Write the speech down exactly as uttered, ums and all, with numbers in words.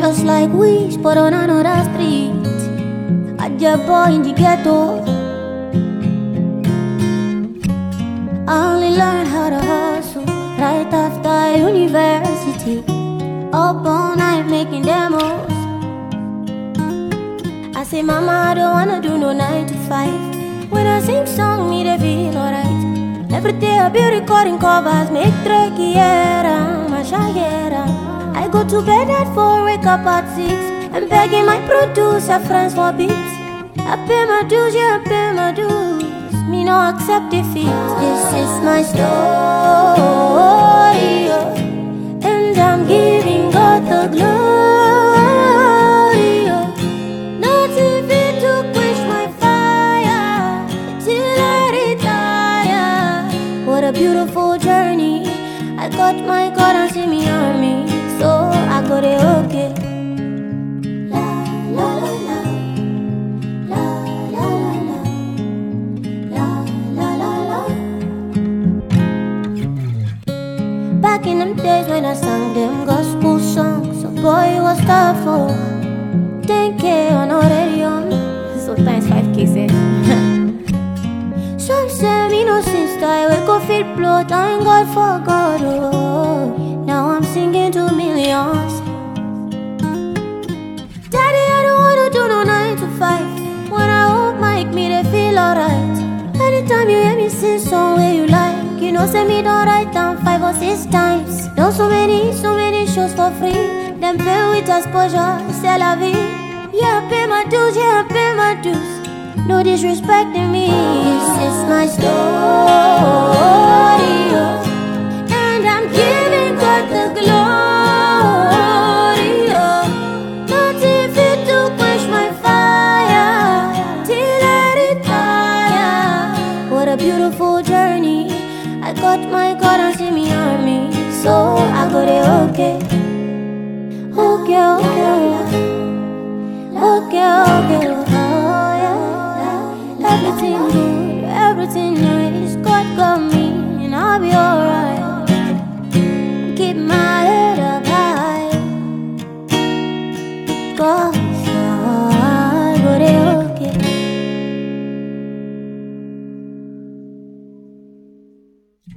just like we, but on another street. A job boy in the ghetto. I only learned how to hustle right after university. Up all night making demos. I say, mama, I don't wanna do no nine to five. When I sing song, me they feel alright. Every day I be recording covers, make trekiera, mashayera. I go to bed at four, wake up at six, and begging my producer friends for beats. I pay my dues, yeah, I pay my dues. Me no accept defeat. This is my story, oh, and I'm giving God the glory. Oh. Nothing fit to quench my fire till I retire. What a beautiful journey. I got my God and see me on me, so I got it okay. Back in them days when I sang them gospel songs, so boy, it was tough, oh. ten K on our radio, So times five K say. some say me no sister, I wake up feel blow, thank God for God, oh. Now I'm singing to millions. Daddy, I don't wanna do no nine to five. When I hold mic, me they feel alright. Anytime you hear me sing song where you like, you know say me don't write down five or six times. Know so many, so many shows for free. Them pay with exposure, c'est la vie. Yeah, I pay my dues, yeah, I pay my dues. No disrespecting me. This is my story, oh.